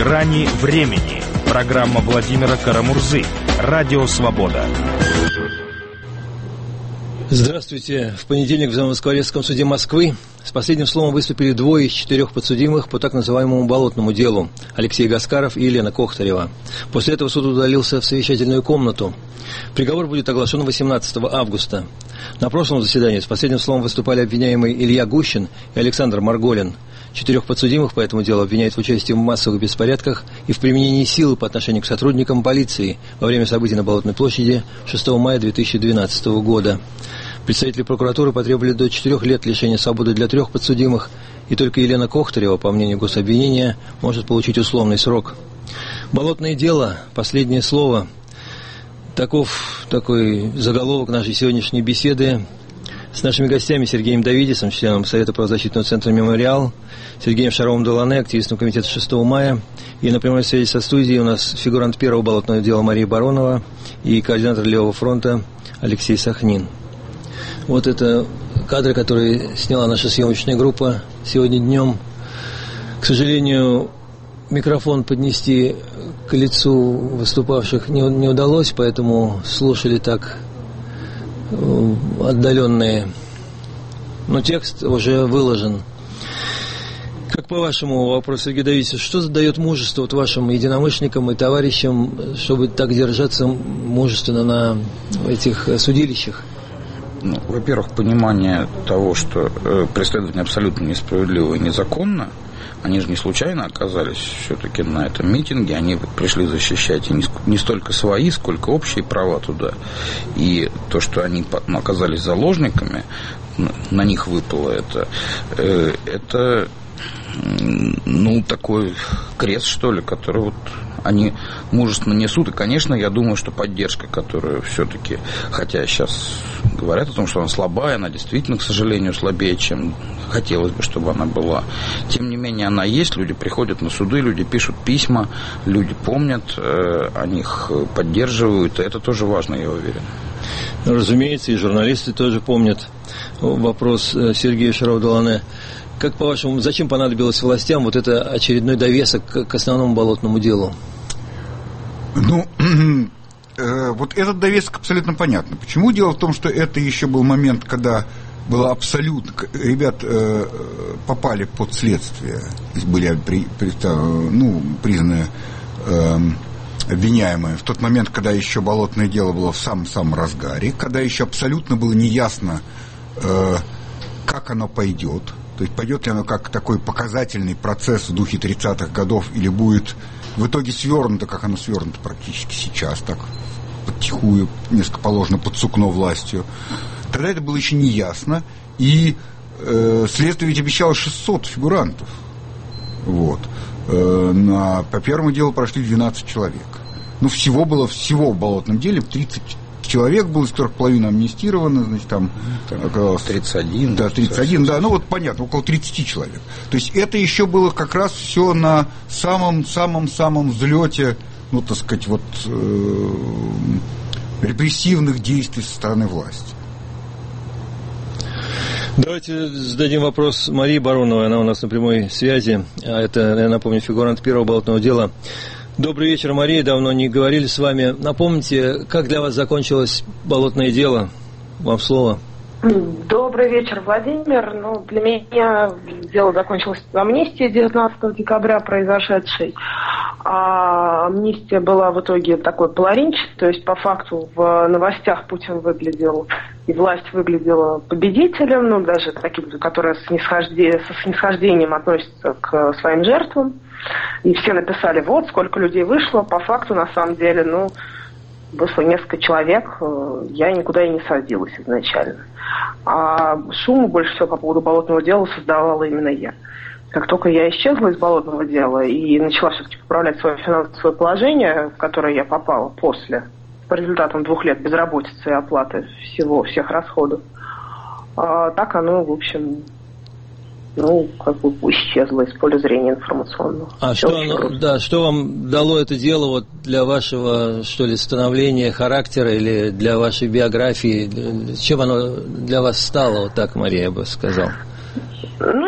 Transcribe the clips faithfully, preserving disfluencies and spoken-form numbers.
грани времени. Программа Владимира Карамурзы. Радио «Свобода». Здравствуйте. В понедельник в Замоскворецком суде Москвы с последним словом выступили двое из четырех подсудимых по так называемому болотному делу – Алексей Гаскаров и Елена Кохтарева. После этого суд удалился в совещательную комнату. Приговор будет оглашен восемнадцатого августа. На прошлом заседании с последним словом выступали обвиняемые Илья Гущин и Александр Марголин. Четырех подсудимых по этому делу обвиняют в участии в массовых беспорядках и в применении силы по отношению к сотрудникам полиции во время событий на Болотной площади шестого мая две тысячи двенадцатого года. Представители прокуратуры потребовали до четырех лет лишения свободы для трех подсудимых, и только Елена Кохтарева, по мнению гособвинения, может получить условный срок. Болотное дело, последнее слово. Таков такой заголовок нашей сегодняшней беседы с нашими гостями Сергеем Давидисом, членом Совета правозащитного центра «Мемориал», Сергеем Шаровым-Долане, активистом комитета шестого мая. И на прямой связи со студией у нас фигурант первого болотного дела Мария Баронова и координатор Левого фронта Алексей Сахнин. Вот это кадры, которые сняла наша съемочная группа сегодня днем. К сожалению, микрофон поднести к лицу выступавших не, не удалось, поэтому слушали так отдаленные. Но текст уже выложен. Как по-вашему, вопрос Сергея Давидовича, что задает мужество вот вашим единомышленникам и товарищам, чтобы так держаться мужественно на этих судилищах? Ну, во-первых, понимание того, что э, преследование абсолютно несправедливо и незаконно. Они же не случайно оказались все-таки на этом митинге. Они пришли защищать и не, не столько свои, сколько общие права туда. И то, что они ну, оказались заложниками, на, на них выпало это, э, это ну, такой крест, что ли, который вот они мужественно несут. И, конечно, я думаю, что поддержка, которую все-таки, хотя сейчас говорят о том, что она слабая, она действительно, к сожалению, слабее, чем хотелось бы, чтобы она была. Тем не менее, она есть, люди приходят на суды, люди пишут письма, люди помнят э, о них, поддерживают, и это тоже важно, я уверен. Разумеется, и журналисты тоже помнят. Вопрос Сергея Шарова-Долане. Как, по-вашему, зачем понадобилось властям вот это очередной довесок к основному болотному делу? Ну, э, вот этот довесок абсолютно понятно. Почему? Дело в том, что это еще был момент, когда было абсолютно... Ребят э, попали под следствие. Были при, при, ну, признаны э, обвиняемые. В тот момент, когда еще болотное дело было в самом-самом разгаре, когда еще абсолютно было неясно, э, как оно пойдет. То есть пойдет ли оно как такой показательный процесс в духе тридцатых годов или будет в итоге свернуто, как оно свернуто практически сейчас, так подтихую, несколько положено под сукно властью. Тогда это было еще не ясно. И э, следствие ведь обещало шестьсот фигурантов. Вот. Э, на, по первому делу прошли двенадцать человек. Ну, всего было, всего в болотном деле тридцать человек было, из которых половина амнистирована, значит, там, там оказалось... тридцать один. Да, тридцать один, да, ну вот понятно, около тридцати человек. То есть это еще было как раз все на самом-самом-самом взлете, ну, так сказать, вот э, репрессивных действий со стороны власти. Давайте зададим вопрос Марии Бароновой, она у нас на прямой связи, а это, я напомню, фигурант первого болотного дела. Добрый вечер, Мария, давно не говорили с вами. Напомните, как для вас закончилось болотное дело? Вам слово. Добрый вечер, Владимир. Ну, для меня дело закончилось амнистией девятнадцатого декабря произошедшей. А амнистия была в итоге такой половинчатой, то есть по факту в новостях Путин выглядел, и власть выглядела победителем, ну, даже таким, которые со снисхождением относятся к своим жертвам. И все написали, вот, сколько людей вышло. По факту, на самом деле, ну, вышло несколько человек. Я никуда и не садилась изначально. А шуму больше всего по поводу болотного дела создавала именно я. Как только я исчезла из болотного дела и начала все-таки поправлять свое финансовое положение, в которое я попала после, по результатам двух лет безработицы и оплаты всего, всех расходов, так оно, в общем... ну, как бы исчезло из поля зрения информационного. А что, оно, да, что вам дало это дело вот для вашего, что ли, становления характера или для вашей биографии? Чем оно для вас стало, вот так, Мария, я бы сказал? Ну, я бы сказала,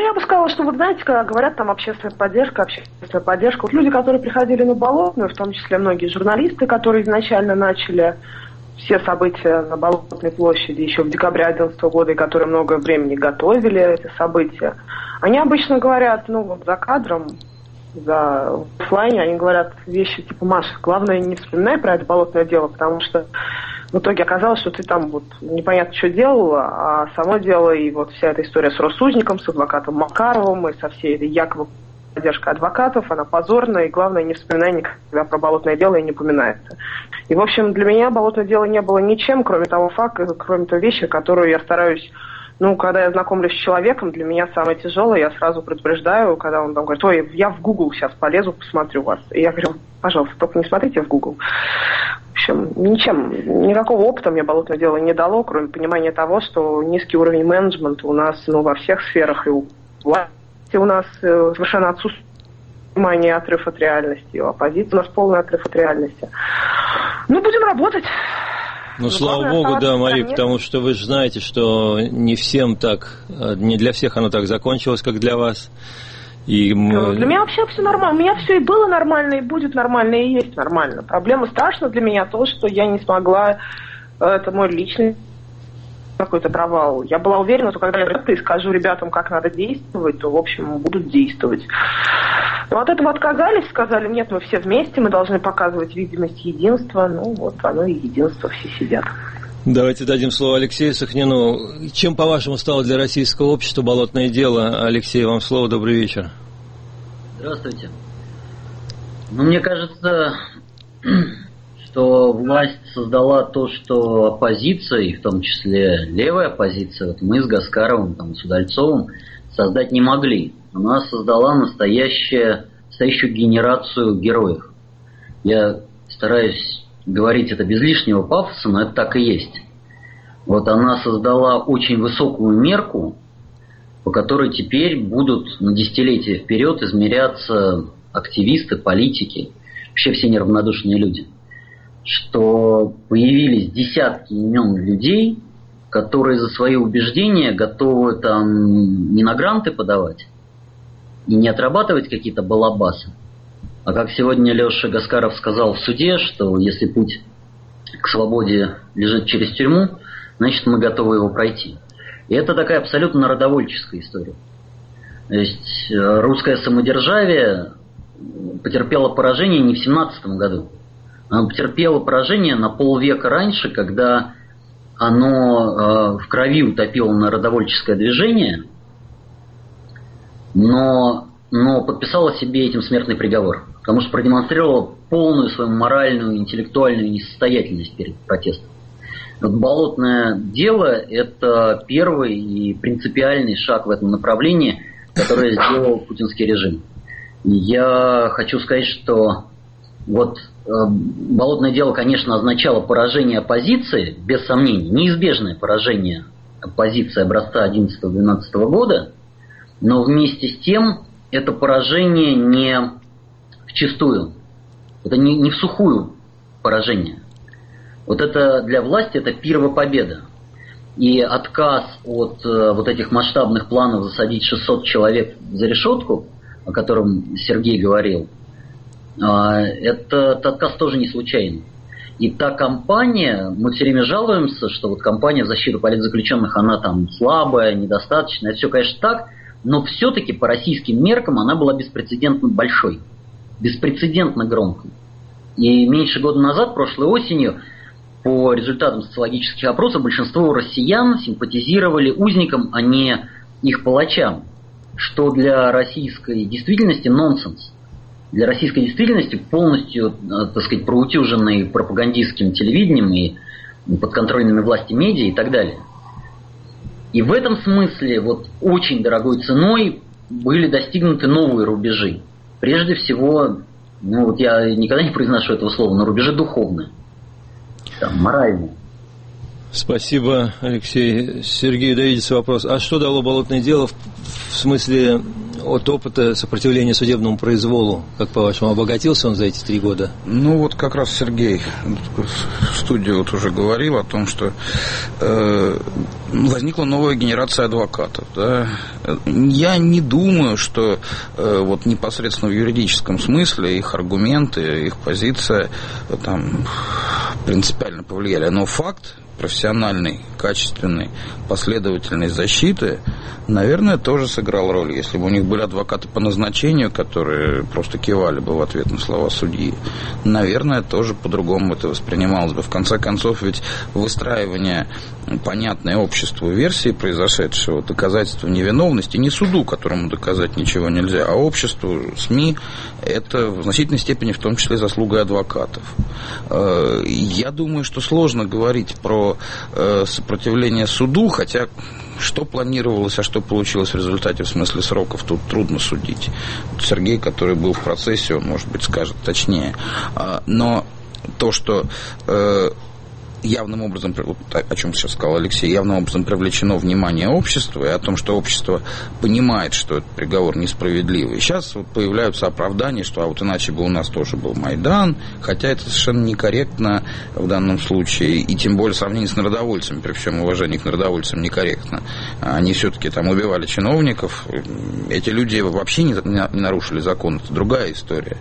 что, вот знаете, когда говорят там общественная поддержка, общественная поддержка, вот люди, которые приходили на Болотную, в том числе многие журналисты, которые изначально начали все события на Болотной площади еще в декабре две тысячи одиннадцатого года, и которые много времени готовили эти события, они обычно говорят, ну вот за кадром, за оффлайне, они говорят вещи типа: Маша, главное, не вспоминай про это болотное дело, потому что в итоге оказалось, что ты там вот непонятно что делала, а само дело и вот вся эта история с Россузником, с адвокатом Макаровым и со всей этой якобы поддержкой адвокатов, она позорная, и главное, не вспоминай никогда про болотное дело и не упоминается. И, в общем, для меня болотное дело не было ничем, кроме того факта, кроме той вещи, которую я стараюсь, ну, когда я знакомлюсь с человеком, для меня самое тяжелое, я сразу предупреждаю, когда он там говорит: ой, я в Google сейчас полезу, посмотрю вас. И я говорю: пожалуйста, только не смотрите в Google. В общем, ничем, никакого опыта мне болотное дело не дало, кроме понимания того, что низкий уровень менеджмента у нас, ну, во всех сферах, и у власти у нас совершенно отсутствует понимание, отрыв от реальности, у оппозиции у нас полный отрыв от реальности. Ну, будем работать. Ну, Но слава богу, да, Мария, потому что вы же знаете, что не всем так, не для всех оно так закончилось, как для вас. И мы... Для меня вообще все нормально. У меня все и было нормально, и будет нормально, и есть нормально. Проблема страшна для меня то, что я не смогла, это мой личный какой-то провал. Я была уверена, что когда я скажу ребятам, как надо действовать, то, в общем, будут действовать. Но от этого отказались, сказали: нет, мы все вместе, мы должны показывать видимость единства. Ну, вот оно и единство, все сидят. Давайте дадим слово Алексею Сахнину. Чем, по-вашему, стало для российского общества болотное дело? Алексей, вам слово, добрый вечер. Здравствуйте. Ну, мне кажется, что власть создала то, что оппозиция, и в том числе левая оппозиция, вот мы с Гаскаровым, там, с Удальцовым, создать не могли. Она создала настоящую, настоящую генерацию героев. Я стараюсь говорить это без лишнего пафоса, но это так и есть. Вот она создала очень высокую мерку, по которой теперь будут на десятилетия вперед измеряться активисты, политики, вообще все неравнодушные люди. Что появились десятки имен людей, которые за свои убеждения готовы там не на гранты подавать и не отрабатывать какие-то балабасы. А как сегодня Леша Гаскаров сказал в суде, что если путь к свободе лежит через тюрьму, значит, мы готовы его пройти. И это такая абсолютно народовольческая история. То есть русское самодержавие потерпело поражение не в семнадцатом году. Оно потерпело поражение на полвека раньше, когда оно э, в крови утопило народовольческое движение, но, но подписало себе этим смертный приговор, потому что продемонстрировало полную свою моральную, интеллектуальную несостоятельность перед протестом. Вот болотное дело – это первый и принципиальный шаг в этом направлении, который сделал путинский режим. И я хочу сказать, что вот э, болотное дело, конечно, означало поражение оппозиции, без сомнений, неизбежное поражение оппозиции образца одиннадцатого-двенадцатого года, но вместе с тем это поражение не вчистую, это не, не в сухую поражение. Вот это для власти это первопобеда. И отказ от э, вот этих масштабных планов засадить шестьсот человек за решетку, о котором Сергей говорил, э, этот отказ тоже не случайный. И та кампания, мы все время жалуемся, что вот кампания в защиту политзаключенных, она там слабая, недостаточная. Это все, конечно, так, но все-таки по российским меркам она была беспрецедентно большой, беспрецедентно громкой. И меньше года назад, прошлой осенью, по результатам социологических опросов, большинство россиян симпатизировали узникам, а не их палачам, что для российской действительности нонсенс. Для российской действительности, полностью, так сказать, проутюженной пропагандистским телевидением и подконтрольными власти медиа и так далее. И в этом смысле вот очень дорогой ценой были достигнуты новые рубежи. Прежде всего, ну вот я никогда не произношу этого слова, но рубежи духовные. Там, морально. Спасибо, Алексей. Сергей, доведется вопрос. А что дало болотное дело в, в смысле от опыта сопротивления судебному произволу, как по-вашему, обогатился он за эти три года? Ну вот как раз Сергей в студии вот уже говорил о том, что э, возникла новая генерация адвокатов. Да? Я не думаю, что э, вот непосредственно в юридическом смысле их аргументы, их позиция там принципиально повлияли. Но факт профессиональной, качественной, последовательной защиты, наверное, тоже сыграл роль. Если бы у них были адвокаты по назначению, которые просто кивали бы в ответ на слова судьи, наверное, тоже по-другому это воспринималось бы. В конце концов, ведь выстраивание понятной обществу версии произошедшего, доказательства невиновности, не суду, которому доказать ничего нельзя, а обществу, СМИ, это в значительной степени в том числе заслуга адвокатов. Я думаю, что сложно говорить про сопротивление суду, хотя что планировалось, а что получилось в результате в смысле сроков, тут трудно судить. Сергей, который был в процессе, он, может быть, скажет точнее. Но то, что явным образом, вот о чем сейчас сказал Алексей, явным образом привлечено внимание общества, и о том, что общество понимает, что этот приговор несправедливый. Сейчас вот появляются оправдания, что а вот иначе бы у нас тоже был Майдан, хотя это совершенно некорректно в данном случае, и тем более сравнение с народовольцами, при всем уважении к народовольцам, некорректно. Они все-таки там убивали чиновников, эти люди вообще не, не нарушили закон, это другая история.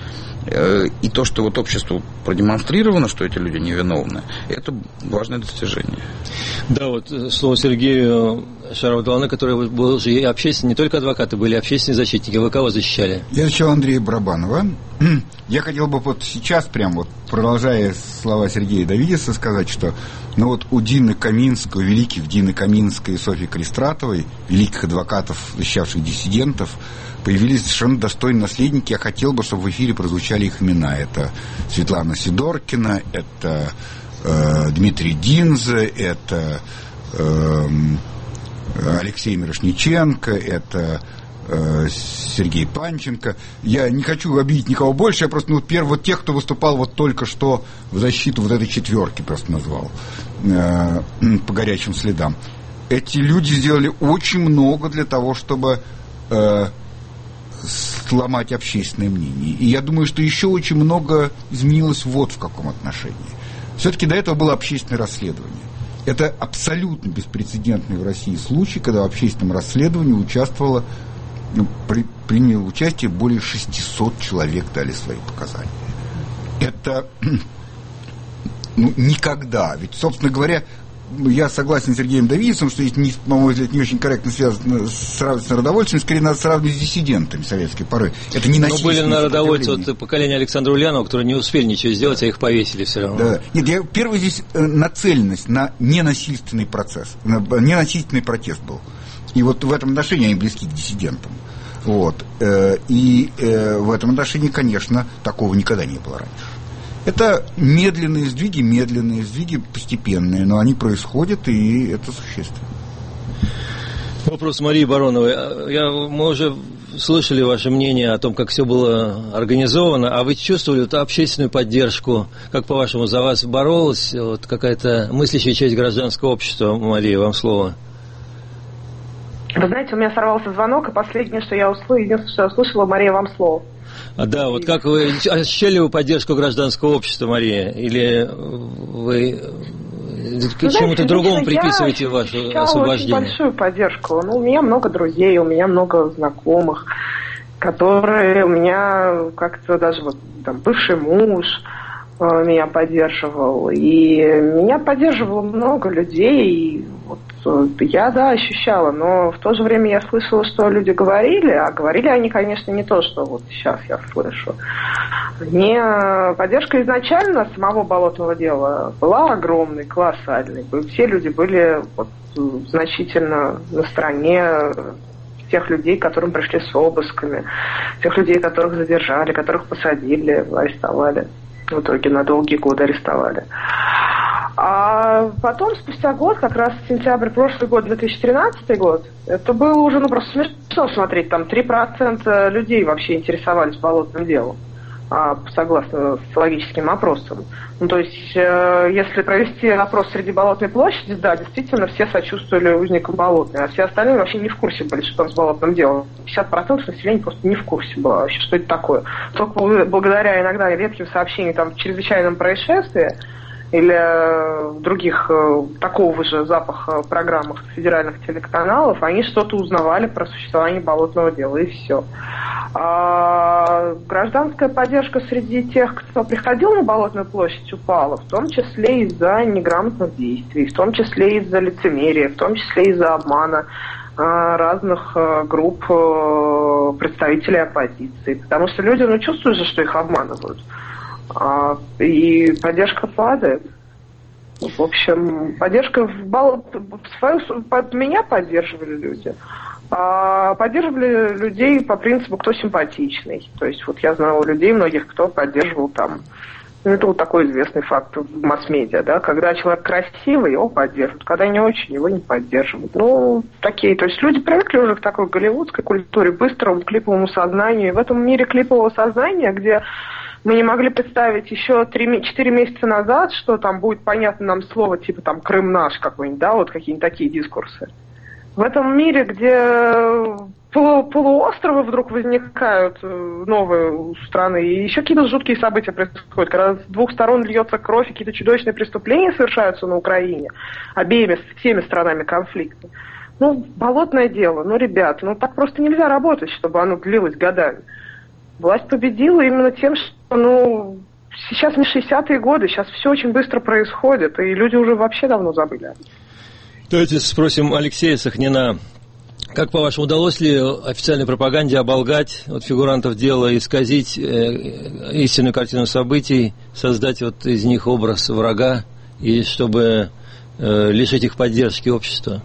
И то, что вот обществу продемонстрировано, что эти люди невиновны, это важное достижение. Да, вот слово Сергею Шарову, который был же и общественный, не только адвокаты, были общественные защитники. Вы кого защищали? Я защищал Андрея Барабанова. Я хотел бы вот сейчас, прям вот продолжая слова Сергея Давидеса, сказать, что ну вот у Дины Каминской, у великих Дины Каминской и Софьи Калистратовой, великих адвокатов, защищавших диссидентов, появились совершенно достойные наследники. Я хотел бы, чтобы в эфире прозвучали их имена. Это Светлана Сидоркина, это э, Дмитрий Динзе, это э, Алексей Мирошниченко, это э, Сергей Панченко. Я не хочу обидеть никого больше, я просто ну, первый, вот тех, кто выступал вот только что в защиту вот этой четверки, просто назвал э, по горячим следам. Эти люди сделали очень много для того, чтобы э, сломать общественное мнение. И я думаю, что еще очень много изменилось вот в каком отношении. Все-таки до этого было общественное расследование. Это абсолютно беспрецедентный в России случай, когда в общественном расследовании участвовало, ну, при, приняло участие более шестисот человек, дали свои показания. Это ну, никогда. Ведь, собственно говоря, я согласен с Сергеем Давидовым, что здесь, на мой взгляд, не очень корректно связано с народовольцами, скорее надо сравнивать с диссидентами советской поры. Это не насильственное. Но были народовольцы от поколения Александра Ульянова, которые не успели ничего сделать, а их повесили все равно. Да. Нет, я, первый здесь нацеленность на ненасильственный процесс, на ненасильственный протест был. И вот в этом отношении они близки к диссидентам. Вот. И в этом отношении, конечно, такого никогда не было раньше. Это медленные сдвиги, медленные сдвиги, постепенные, но они происходят, и это существенно. Вопрос Марии Бароновой. Я, мы уже слышали ваше мнение о том, как все было организовано, а вы чувствовали вот общественную поддержку? Как, по-вашему, за вас боролась вот какая-то мыслящая часть гражданского общества? Мария, вам слово. Вы знаете, у меня сорвался звонок, и последнее, что я услышала, единственное, что я услышала, Мария, вам слово. А, да, вот как вы ощущали вы поддержку гражданского общества, Мария? Или вы к ну, чему-то другому приписываете ваше освобождение? Я очень большую поддержку. Ну, у меня много друзей, у меня много знакомых, которые у меня как-то даже вот там бывший муж меня поддерживал, и меня поддерживало много людей, и вот я, да, ощущала, но в то же время я слышала, что люди говорили, а говорили они, конечно, не то, что вот сейчас я слышу. Мне поддержка изначально самого болотного дела была огромной, колоссальной. Все люди были вот значительно на стороне тех людей, которым пришли с обысками, тех людей, которых задержали, которых посадили, арестовали. В итоге на долгие годы арестовали. А потом, спустя год, как раз сентябрь прошлый год, две тысячи тринадцатый год, это было уже ну, просто смешно смотреть. Там три процента людей вообще интересовались болотным делом. согласно социологическим опросам. Ну, то есть, если провести опрос среди Болотной площади, да, действительно, все сочувствовали узникам Болотной, а все остальные вообще не в курсе были, что там с Болотным делом. пятьдесят процентов населения просто не в курсе было вообще, что это такое. Только благодаря иногда редким сообщениям там, в чрезвычайном происшествии или в других такого же запаха программах федеральных телеканалов, они что-то узнавали про существование Болотного дела, и все. А гражданская поддержка среди тех, кто приходил на Болотную площадь, упала, в том числе из-за неграмотных действий, в том числе из-за лицемерия, в том числе из-за обмана разных групп представителей оппозиции. Потому что люди ну, чувствуют же, что их обманывают. И поддержка падает. В общем, поддержка в Болот... свою... меня поддерживали люди. А поддерживали людей по принципу, кто симпатичный. То есть вот я знала людей многих, кто поддерживал там. Ну, это вот такой известный факт в масс-медиа, да, когда человек красивый, его поддерживают, когда не очень, его не поддерживают. Ну, такие, то есть люди привыкли уже к такой голливудской культуре, быстрому клиповому сознанию. И в этом мире клипового сознания, где мы не могли представить еще четыре месяца назад, что там будет понятно нам слово типа там «Крым наш» какой-нибудь, да, вот какие-нибудь такие дискурсы. В этом мире, где полуостровы вдруг возникают новые у страны, и еще какие-то жуткие события происходят, когда с двух сторон льется кровь, и какие-то чудовищные преступления совершаются на Украине, обеими, всеми сторонами конфликта. Ну, болотное дело, ну, ребят, ну, так просто нельзя работать, чтобы оно длилось годами. Власть победила именно тем, что, ну, сейчас не шестидесятые годы, сейчас все очень быстро происходит, и люди уже вообще давно забыли. Давайте спросим Алексея Сахнина. Как, по-вашему, удалось ли официальной пропаганде оболгать вот, фигурантов дела, исказить э, истинную картину событий, создать вот из них образ врага, и чтобы э, лишить их поддержки общества?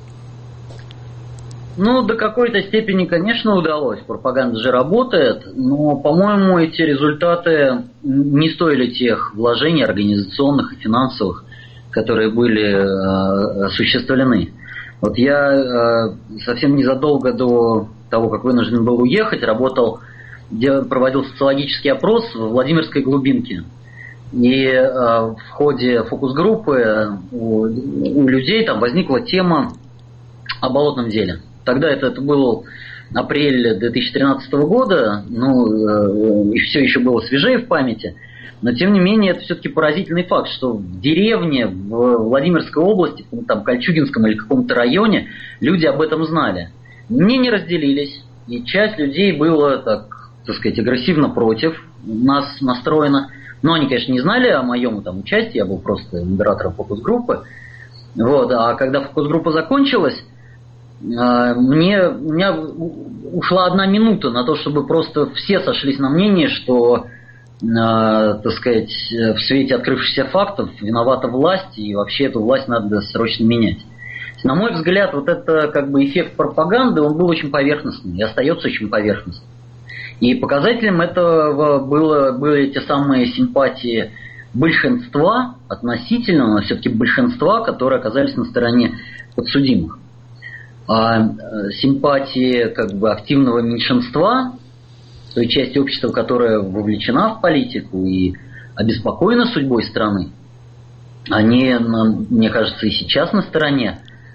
Ну, до какой-то степени, конечно, удалось. Пропаганда же работает, но, по-моему, эти результаты не стоили тех вложений организационных и финансовых, которые были э, осуществлены. Вот я э, совсем незадолго до того, как вынужден был уехать, работал, делал, проводил социологический опрос в Владимирской глубинке. И э, в ходе фокус-группы у, у людей там возникла тема о болотном деле. Тогда это, это был апрель две тысячи тринадцатого года, ну, э, и все еще было свежее в памяти. Но, тем не менее, это все-таки поразительный факт, что в деревне, в Владимирской области, в там, Кольчугинском или каком-то районе, люди об этом знали. Мнения разделились, и часть людей была, так, так сказать, агрессивно против нас настроена. Но они, конечно, не знали о моем там, участии, я был просто модератором фокус-группы. Вот, а когда фокус-группа закончилась, мне, у меня ушла одна минута на то, чтобы просто все сошлись на мнении, что... так сказать, в свете открывшихся фактов виновата власть, и вообще эту власть надо срочно менять. На мой взгляд, вот это как бы эффект пропаганды, он был очень поверхностным и остается очень поверхностным. И показателем этого было, были те самые симпатии большинства, относительно, но все-таки большинства, которые оказались на стороне подсудимых. А симпатии как бы активного меньшинства, той части общества, которая вовлечена в политику и обеспокоена судьбой страны, они, мне кажется, и сейчас на стороне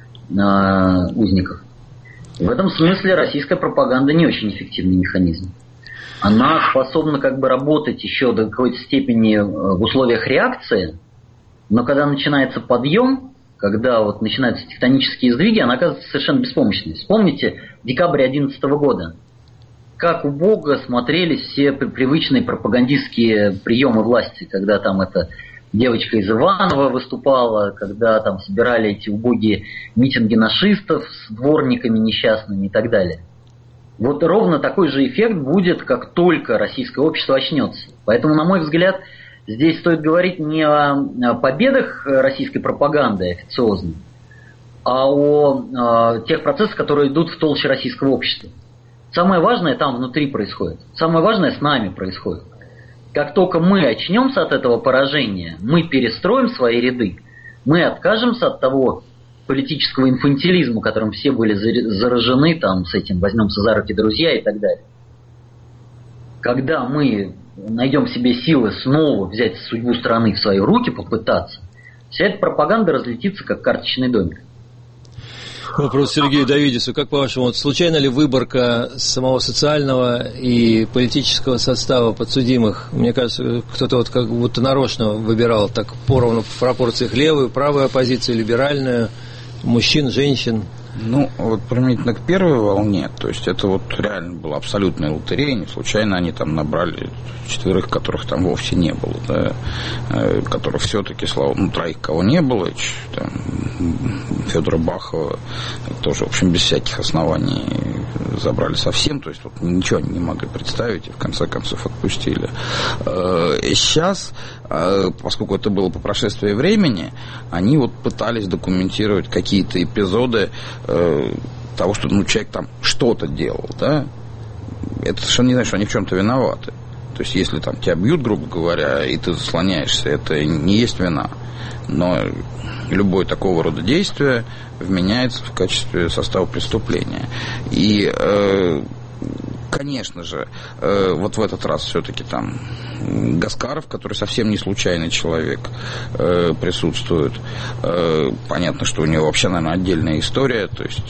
э, узников. В этом смысле российская пропаганда не очень эффективный механизм. Она способна как бы работать еще до какой-то степени в условиях реакции, но когда начинается подъем, когда вот начинаются тектонические сдвиги, она оказывается совершенно беспомощной. Вспомните декабрь две тысячи одиннадцатого года. Как убого смотрелись все привычные пропагандистские приемы власти, когда там эта девочка из Иванова выступала, когда там собирали эти убогие митинги нашистов с дворниками несчастными и так далее. Вот ровно такой же эффект будет, как только российское общество очнется. Поэтому, на мой взгляд, здесь стоит говорить не о победах российской пропаганды официозной, а о, о тех процессах, которые идут в толще российского общества. Самое важное там внутри происходит. Самое важное с нами происходит. Как только мы очнемся от этого поражения, мы перестроим свои ряды, мы откажемся от того политического инфантилизма, которым все были заражены, там, с этим возьмемся за руки друзья и так далее. когда мы найдем в себе силы снова взять судьбу страны в свои руки, попытаться, вся эта пропаганда разлетится, как карточный домик. Вопрос Сергею Давидису. Как по-вашему, вот случайно ли выборка самого социального и политического состава подсудимых? Мне кажется, кто-то вот как будто нарочно выбирал так поровну в пропорциях левую, правую оппозицию, либеральную, мужчин, женщин. Ну, вот применительно к первой волне, то есть это вот реально была абсолютная лотерея, не случайно они там набрали четверых, которых там вовсе не было, да, которых все-таки, слава, ну, троих, кого не было, там, Федора Бахова тоже, в общем, без всяких оснований забрали совсем, то есть вот ничего они не могли представить и в конце концов отпустили. Сейчас, поскольку это было по прошествии времени, они вот пытались документировать какие-то эпизоды того, что ну, человек там что-то делал, да, это совершенно не значит, что они в чем-то виноваты. То есть, если там тебя бьют, грубо говоря, и ты заслоняешься, это не есть вина. Но любое такого рода действие вменяется в качестве состава преступления. И, э, конечно же, э, вот в этот раз все-таки там Гаскаров, который совсем не случайный человек, э, присутствует. Э, понятно, что у него вообще, наверное, отдельная история, то есть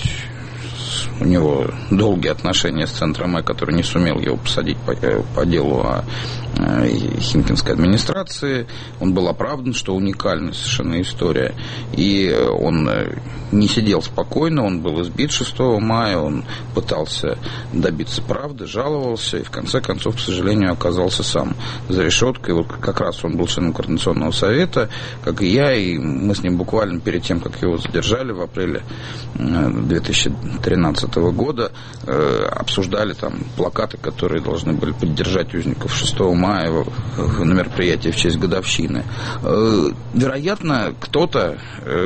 у него долгие отношения с Центром Э, который не сумел его посадить по, по делу о Химкинской администрации. Он был оправдан, что уникальная совершенно история. И он не сидел спокойно, он был избит шестого мая, он пытался добиться правды, жаловался, и в конце концов, к сожалению, оказался сам за решеткой. Вот как раз он был членом Координационного совета, как и я, и мы с ним буквально перед тем, как его задержали в апреле две тысячи тринадцатого года, обсуждали там плакаты, которые должны были поддержать узников шестого мая на мероприятии в честь годовщины. Вероятно, кто-то,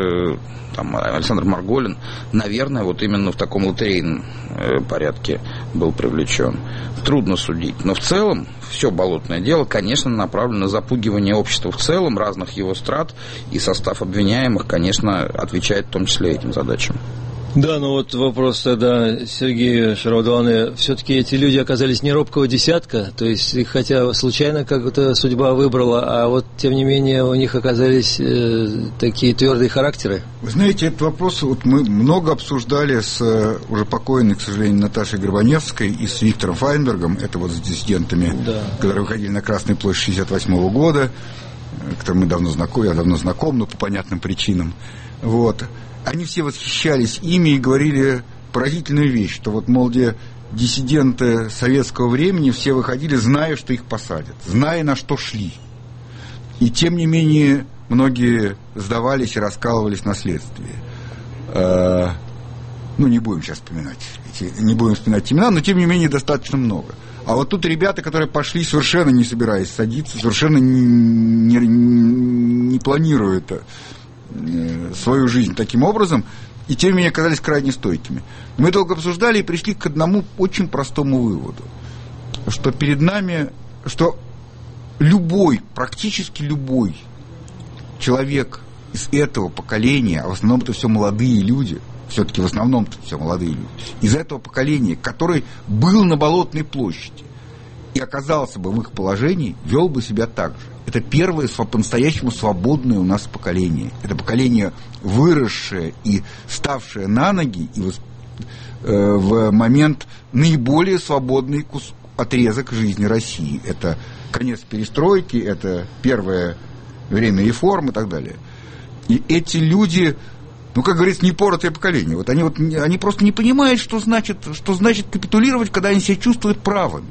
там, Александр Марголин, наверное, вот именно в таком лотерейном порядке был привлечен. Трудно судить. Но в целом все болотное дело, конечно, направлено на запугивание общества в целом, разных его страт, и состав обвиняемых, конечно, отвечает в том числе этим задачам. Да, ну вот вопрос тогда Сергею Шаровдалане. Все-таки эти люди оказались не робкого десятка, то есть их хотя случайно как-то судьба выбрала, а вот тем не менее у них оказались э, такие твердые характеры. Вы знаете, этот вопрос вот мы много обсуждали с уже покойной, к сожалению, Наташей Горбаневской и с Виктором Файнбергом, это вот с диссидентами, да, которые выходили на Красную площадь шестьдесят восьмого года, которым мы давно знакомы, я давно знаком, но по понятным причинам. Вот. Они все восхищались ими и говорили поразительную вещь, что вот, мол, где диссиденты советского времени все выходили, зная, что их посадят, зная, на что шли. И тем не менее многие сдавались и раскалывались на следствии. Э, ну, не будем сейчас вспоминать эти, не будем вспоминать имена, но тем не менее достаточно много. А вот тут ребята, которые пошли, совершенно не собираясь садиться, совершенно не, не, не планируя это, свою жизнь таким образом, и тем не менее оказались крайне стойкими. Мы долго обсуждали и пришли к одному очень простому выводу, что перед нами, что любой, практически любой человек из этого поколения, а в основном это все молодые люди, все-таки в основном это все молодые люди, из этого поколения, который был на Болотной площади и оказался бы в их положении, вел бы себя так же. Это первое по-настоящему свободное у нас поколение. Это поколение, выросшее и ставшее на ноги и в, э, в момент наиболее свободный кус, отрезок жизни России. Это конец перестройки, это первое время реформ и так далее. И эти люди, ну, как говорится, непоротое поколение. Вот они, вот, они просто не понимают, что значит, что значит капитулировать, когда они себя чувствуют правыми.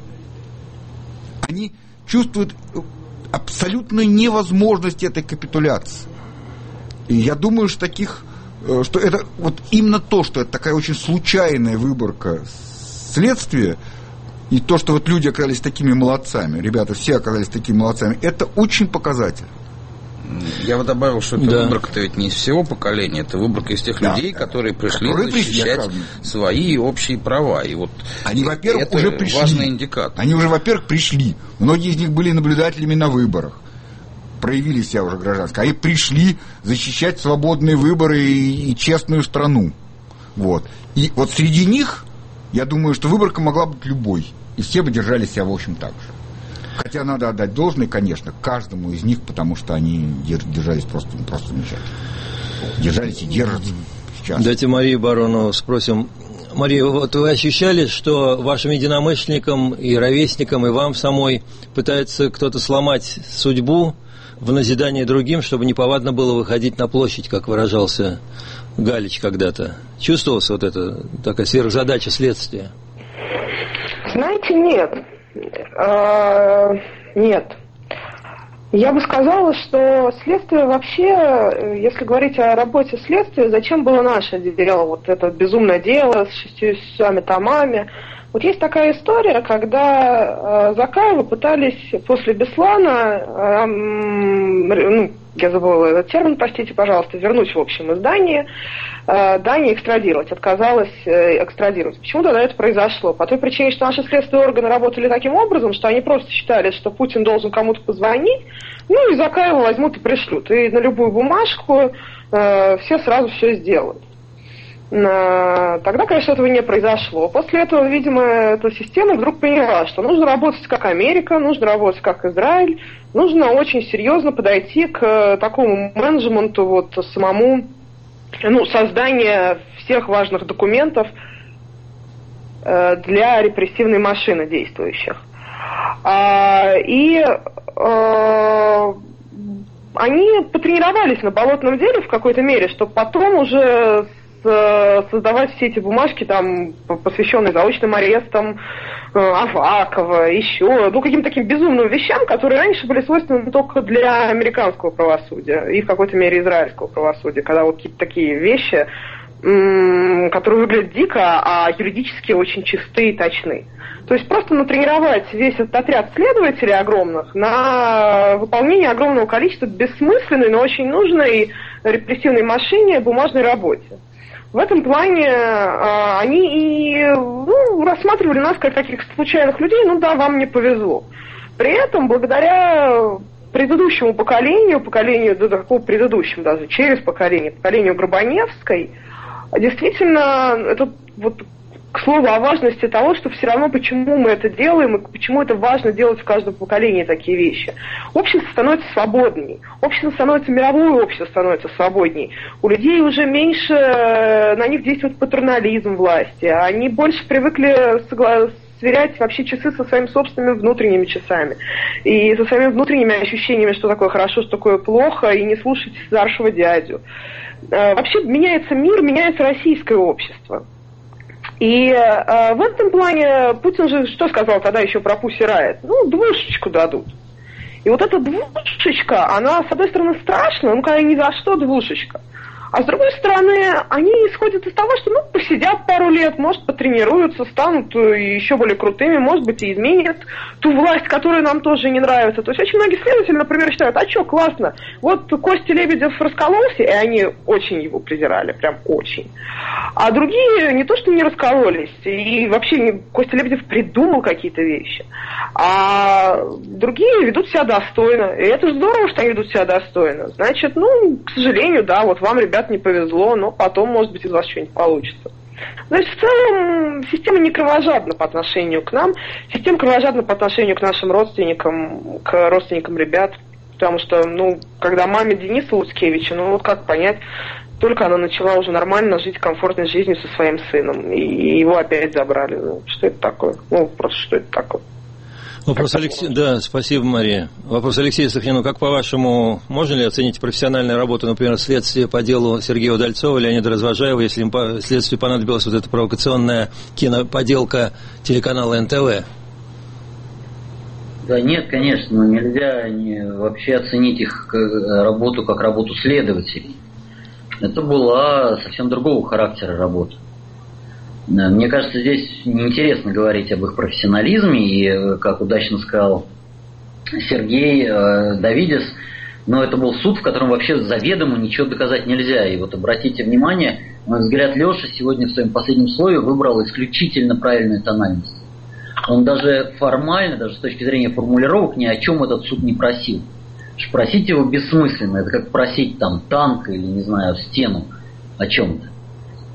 Они чувствуют абсолютную невозможность этой капитуляции. И я думаю, что таких, что это вот именно то, что это такая очень случайная выборка следствия, и то, что вот люди оказались такими молодцами, ребята все оказались такими молодцами, это очень показательно. Я бы добавил, что эта да. выборка-то ведь не из всего поколения, это выборка из тех да. людей, которые пришли которые защищать пришли, свои общие права. И вот они, во-первых, это уже пришли. Важный индикатор. Они уже, во-первых, пришли. Многие из них были наблюдателями на выборах. Проявили себя уже гражданские. Они пришли защищать свободные выборы и, и честную страну. Вот. И вот среди них Я думаю, что выборка могла быть любой, и все бы держали себя, в общем, так же. Хотя надо отдать должное, конечно, каждому из них, потому что они держались просто, просто замечательно. Держались и держатся сейчас. Дайте Марии Барону спросим. Мария, вот вы ощущали, что вашим единомышленникам и ровесникам, и вам самой пытается кто-то сломать судьбу в назидание другим, чтобы неповадно было выходить на площадь, как выражался Галич когда-то? Чувствовалась вот эта такая сверхзадача следствия? Знаете, нет. А, нет. Я бы сказала, что следствие вообще, если говорить о работе следствия, зачем было наше дело, вот это безумное дело с шестьюстами томами. Вот есть такая история, когда э, Закаева пытались после Беслана, э, ну, я забыла этот термин, простите, пожалуйста, вернуть в общем издание, э, да, не экстрадировать, отказалась э, экстрадировать. Почему тогда это произошло? По той причине, что наши следственные органы работали таким образом, что они просто считали, что Путин должен кому-то позвонить, ну и Закаева возьмут и пришлют. И на любую бумажку э, все сразу все сделают. Тогда, конечно, этого не произошло. После этого, видимо, эта система вдруг поняла, что нужно работать как Америка, нужно работать как Израиль, нужно очень серьезно подойти к такому менеджменту, вот самому, ну, создания всех важных документов для репрессивной машины действующих. И они потренировались на болотном деле в какой-то мере, чтобы потом уже создавать все эти бумажки, там, посвященные заочным арестам Авакова, еще, ну, каким-то таким безумным вещам, которые раньше были свойственны только для американского правосудия и в какой-то мере израильского правосудия, когда вот какие-то такие вещи, которые выглядят дико, а юридически очень чисты и точны. То есть просто натренировать весь этот отряд следователей огромных на выполнение огромного количества бессмысленной, но очень нужной репрессивной машине бумажной работе. В этом плане э, они и ну, рассматривали нас как таких случайных людей, ну да, вам не повезло. При этом, благодаря предыдущему поколению, поколению, да, такого предыдущему даже, через поколение, поколению Грабаневской, действительно, это вот к слову о важности того, что все равно почему мы это делаем и почему это важно делать в каждом поколении такие вещи. Общество становится свободней, общество становится, мировое общество становится свободней. У людей уже меньше, на них действует патернализм власти, они больше привыкли согла- сверять вообще часы со своими собственными внутренними часами и со своими внутренними ощущениями, что такое хорошо, что такое плохо, и не слушать старшего дядю. Вообще меняется мир, меняется российское общество. И э, в этом плане Путин же что сказал тогда еще про Пусси Райт? Ну, двушечку дадут. И вот эта двушечка, она, с одной стороны, страшная, ну, когда ни за что двушечка. А с другой стороны, они исходят из того, что, ну, посидят пару лет, может, потренируются, станут еще более крутыми, может быть, и изменят ту власть, которая нам тоже не нравится. То есть очень многие следователи, например, считают, а что, классно, вот Костя Лебедев раскололся, и они очень его презирали, прям очень. А другие не то, что не раскололись, и вообще Костя Лебедев придумал какие-то вещи, а другие ведут себя достойно. И это здорово, что они ведут себя достойно. Значит, ну, к сожалению, да, вот вам, ребят, не повезло, но потом, может быть, из вас что-нибудь получится. Значит, в целом, система не кровожадна по отношению к нам, система кровожадна по отношению к нашим родственникам, к родственникам ребят, потому что, ну, когда маме Дениса Луцкевича, ну, вот как понять, только она начала уже нормально жить комфортной жизнью со своим сыном, и его опять забрали. Ну, что это такое? Ну, просто что это такое? Вопрос Алексея, да, спасибо, Мария. Вопрос Алексея Сахнину. Как, по-вашему, можно ли оценить профессиональную работу, например, следствия по делу Сергея Удальцова, Леонида Развожаева, если им по следствию понадобилась вот эта провокационная киноподелка телеканала эн тэ вэ? Да нет, конечно, нельзя не, вообще оценить их работу как работу следователей. Это была совсем другого характера работа. Мне кажется, здесь неинтересно говорить об их профессионализме, и, как удачно сказал Сергей э, Давидис, но это был суд, в котором вообще заведомо ничего доказать нельзя. И вот обратите внимание, на мой взгляд, Леша сегодня в своем последнем слове выбрал исключительно правильную тональность. Он даже формально, даже с точки зрения формулировок, ни о чем этот суд не просил. Что просить его бессмысленно, это как просить там танк или, не знаю, стену о чем-то.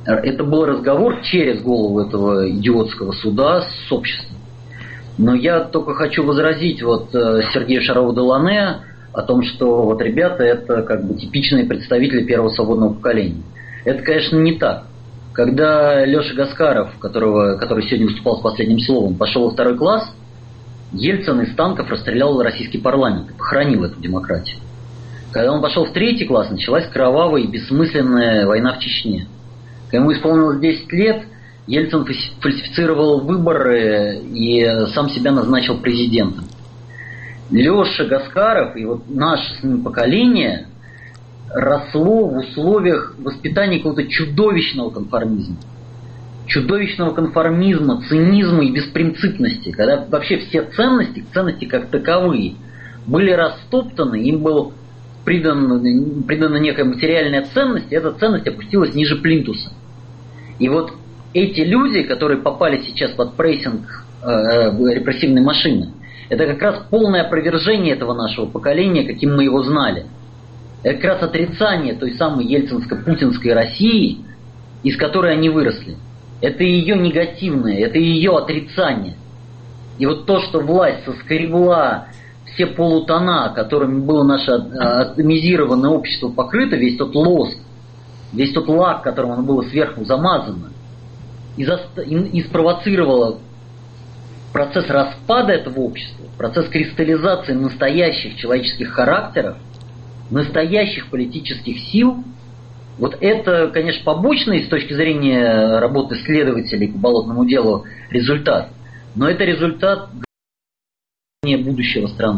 Это был разговор через голову этого идиотского суда с обществом. Но я только хочу возразить вот Сергею Шарову-Делане о том, что вот ребята это как бы типичные представители первого свободного поколения. Это, конечно, не так. Когда Леша Гаскаров, которого, который сегодня выступал с последним словом, пошел во второй класс, Ельцин из танков расстрелял российский парламент и похоронил эту демократию. Когда он пошел в третий класс, началась кровавая и бессмысленная война в Чечне. Когда ему исполнилось десять лет, Ельцин фальсифицировал выборы и сам себя назначил президентом. Леша Гаскаров и вот наше с ним поколение росло в условиях воспитания какого-то чудовищного конформизма. Чудовищного конформизма, цинизма и беспринципности. Когда вообще все ценности, ценности как таковые, были растоптаны, им был придана, придана некая материальная ценность, и эта ценность опустилась ниже плинтуса. И вот эти люди, которые попали сейчас под прессинг э, репрессивной машины, это как раз полное опровержение этого нашего поколения, каким мы его знали. Это как раз отрицание той самой ельцинско-путинской России, из которой они выросли. Это ее негативное, это ее отрицание. И вот то, что власть соскребла все полутона, которыми было наше атомизированное общество покрыто, весь тот лоск, весь тот лак, которым оно было сверху замазано, и, заст... и спровоцировало процесс распада этого общества, процесс кристаллизации настоящих человеческих характеров, настоящих политических сил. Вот это, конечно, побочный с точки зрения работы следователей по болотному делу результат, но это результат будущего страны.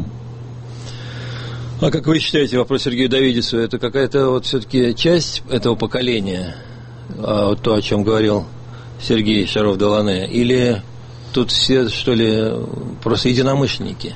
А как вы считаете, вопрос Сергею Давидису, это какая-то вот все-таки часть этого поколения, а вот то, о чем говорил Сергей Шаров-Делане, или тут все, что ли, просто единомышленники?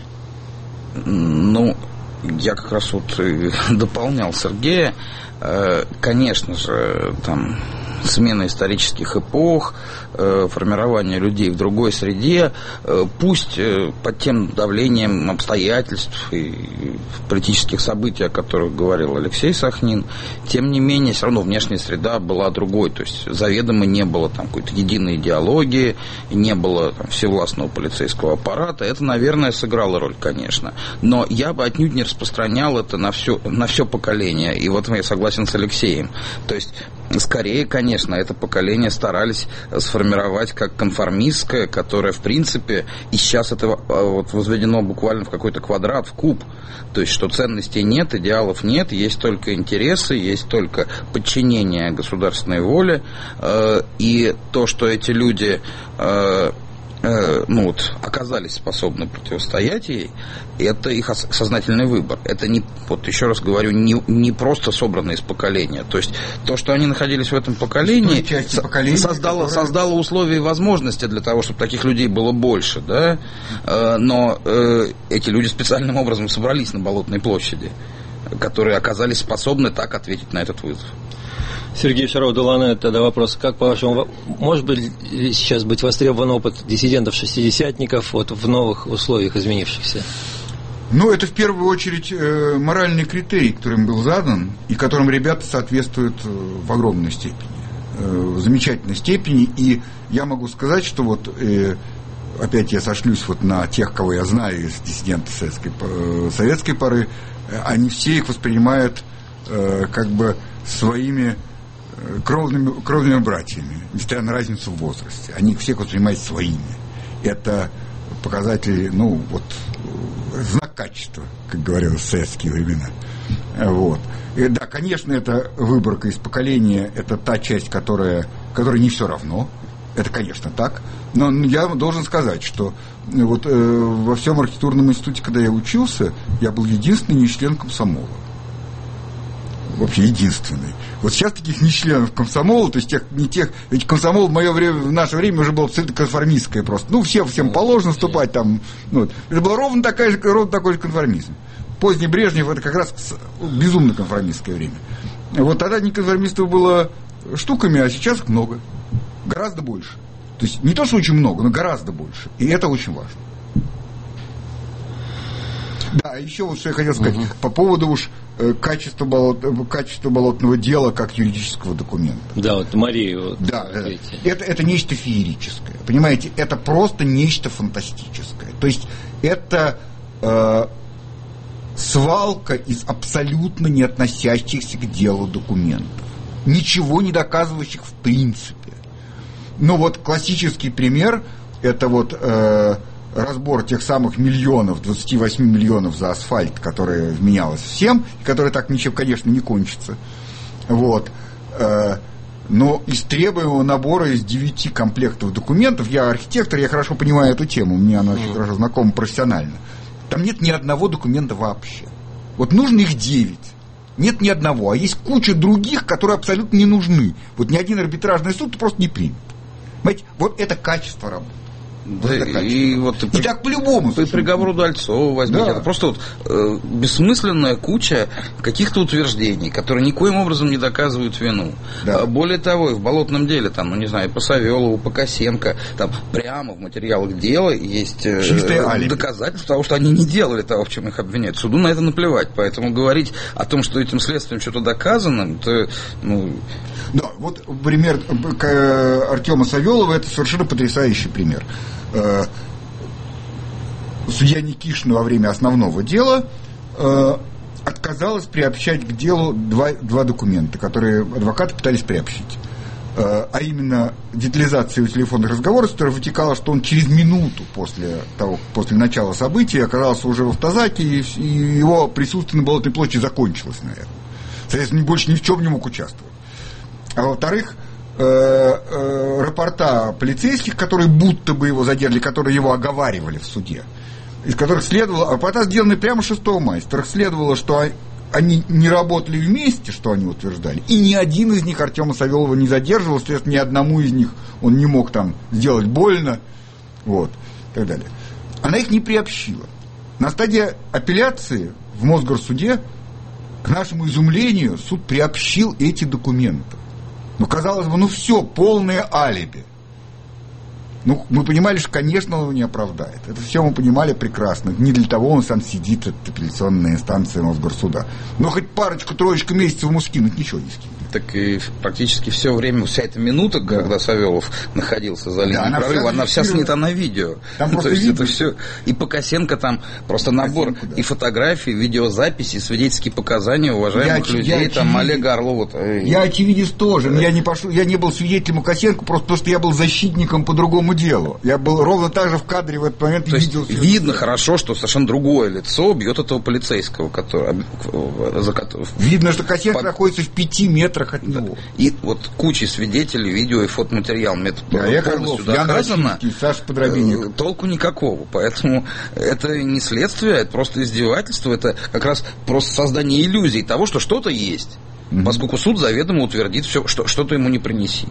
Ну, я как раз вот дополнял Сергея. Конечно же, там смена исторических эпох, формирование людей в другой среде, пусть под тем давлением обстоятельств и политических событий, о которых говорил Алексей Сахнин, тем не менее, все равно внешняя среда была другой, то есть заведомо не было там какой-то единой идеологии, не было там всевластного полицейского аппарата. Это, наверное, сыграло роль, конечно. Но я бы отнюдь не распространял это на все, на все поколение. И вот я согласен с Алексеем. То есть, скорее, конечно, это поколение старались сформировать как конформистское, которое, в принципе, и сейчас это вот возведено буквально в какой-то квадрат, в куб. То есть, что ценностей нет, идеалов нет, есть только интересы, есть только подчинение государственной воле. И то, что эти люди ну, вот, оказались способны противостоять ей, это их сознательный выбор. Это не, вот еще раз говорю, не, не просто собрано из поколения. То есть то, что они находились в этом поколении, со, поколения, создало, которое... создало условия и возможности для того, чтобы таких людей было больше, да? Но э, эти люди специальным образом собрались на Болотной площади, которые оказались способны так ответить на этот вызов. Сергей Шаров-Делане, тогда вопрос, как, по-вашему, может быть сейчас быть востребован опыт диссидентов-шестидесятников вот в новых условиях изменившихся? Ну, это в первую очередь э, моральный критерий, которым был задан, и которым ребята соответствуют э, в огромной степени, э, в замечательной степени. И я могу сказать, что вот, э, опять я сошлюсь вот на тех, кого я знаю из диссидентов советской, э, советской поры, э, они все их воспринимают э, как бы своими Кровными, кровными братьями, несмотря на разницу в возрасте. Они всех воспринимают своими. Это показатели, ну, вот, знак качества, как говорилось в советские времена. Вот. И, да, конечно, это выборка из поколения, это та часть, которая, которой не все равно. Это, конечно, так. Но я должен сказать, что вот э, во всем архитектурном институте, когда я учился, я был единственный не член комсомола. Вообще единственный. Вот сейчас таких не членов комсомола, то есть тех, не тех, ведь комсомол в мое время, в наше время уже было абсолютно конформистское просто. Ну, всем, всем положено вступать там. Ну, вот. Это был ровно, такая же, ровно такой же конформизм. Поздний Брежнев это как раз безумно конформистское время. Вот тогда неконформистов было штуками, а сейчас их много. Гораздо больше. То есть не то, что очень много, но гораздо больше. И это очень важно. Да, еще вот что я хотел сказать. Угу. По поводу уж э, качества, болот, качества болотного дела как юридического документа. Да, вот Мария. Вот, да, да. Это, это нечто феерическое. Понимаете, это просто нечто фантастическое. То есть это э, свалка из абсолютно не относящихся к делу документов. Ничего не доказывающих в принципе. Но вот классический пример – это вот э, разбор тех самых миллионов, двадцать восемь миллионов за асфальт, которые вменялось всем, и которые так ничем, конечно, не кончатся. Вот. Э, но из требуемого набора из девяти комплектов документов, я архитектор, я хорошо понимаю эту тему, мне она очень хорошо знакома профессионально, там нет ни одного документа вообще. Вот нужно их девять. Нет ни одного, а есть куча других, которые абсолютно не нужны. Вот ни один арбитражный суд просто не примет. Понимаете, вот это качество работы. Да, и, вот, и при, так по-любому. По приговору Дальцова возьмите. Да. Это просто вот, э, бессмысленная куча каких-то утверждений, которые никоим образом не доказывают вину. Да. Более того, в болотном деле, там, ну не знаю, по Савелову, по Косенко, там прямо в материалах дела есть э, доказательства того, что они не делали того, в чем их обвиняют. Суду на это наплевать. Поэтому говорить о том, что этим следствием что-то доказано, то, ну... Да, вот пример Артема Савелова, это совершенно потрясающий пример. Судья Никишин во время основного дела отказалась приобщать к делу два, два документа, которые адвокаты пытались приобщить. А именно детализация его телефонных разговоров, из которой вытекало, что он через минуту после, того, после начала событий оказался уже в автозаке, и, и его присутствие на Болотной площади закончилось на этом. Соответственно, больше ни в чем не мог участвовать. А во-вторых, э, э, рапорта полицейских, которые будто бы его задержали, которые его оговаривали в суде, из которых следовало, рапорта сделаны прямо шестого мая, из которых следовало, что они не работали вместе, что они утверждали, и ни один из них Артема Савелова не задерживал, соответственно, ни одному из них он не мог там сделать больно, вот, и так далее. Она их не приобщила. На стадии апелляции в Мосгорсуде, к нашему изумлению, суд приобщил эти документы. Ну, казалось бы, ну все, полное алиби. Ну, мы понимали, что, конечно, он его не оправдает. Это все мы понимали прекрасно. Не для того он сам сидит, это апелляционная инстанция Мосгорсуда. Но хоть парочку-троечку месяцев ему скинуть, ничего не скинуть. Так и практически все время, вся эта минута, да. когда Савелов находился за линией да, прорыва, она вся снята на видео. Там То есть это все. И по Косенко там просто набор Косенко, да. и фотографий, видеозаписи, свидетельские показания уважаемых я, людей, я там очевид... Олега Орлова. Я очевидец тоже, но я не пошел, я не был свидетелем у Косенко, просто потому что я был защитником по другому делу. Я был ровно так же в кадре в этот момент. То есть видел видно хорошо, что совершенно другое лицо бьет этого полицейского, который, за которого... Видно, что Косенко по... находится в пяти метрах от него. И вот куча свидетелей, видео и фотоматериал да, я полностью доказано, толку никакого. Поэтому это не следствие, это просто издевательство, это как раз просто создание иллюзий того, что что-то есть. Mm-hmm. Поскольку суд заведомо утвердит все, что что-то ему не принеси.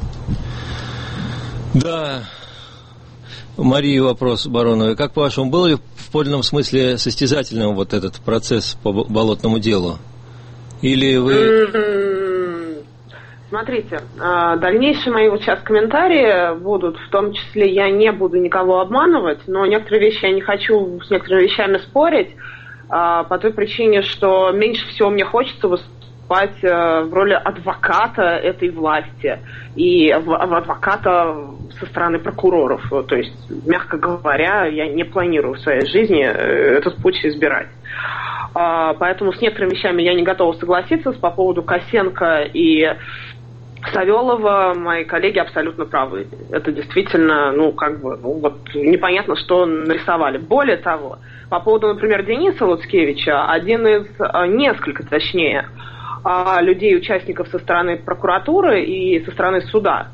Да. Марии вопрос Бароновой. Как по-вашему, был ли в подлинном смысле состязательным вот этот процесс по болотному делу? Или вы... Смотрите, дальнейшие мои вот сейчас комментарии будут, в том числе я не буду никого обманывать, но некоторые вещи я не хочу с некоторыми вещами спорить, по той причине, что меньше всего мне хочется выступать в роли адвоката этой власти и адвоката со стороны прокуроров. То есть, мягко говоря, я не планирую в своей жизни этот путь избирать. Поэтому с некоторыми вещами я не готова согласиться. По поводу Косенко и Савелова мои коллеги абсолютно правы. Это действительно, ну, как бы, ну, вот непонятно, что нарисовали. Более того, по поводу, например, Дениса Луцкевича, один из, несколько, точнее, людей, участников со стороны прокуратуры и со стороны суда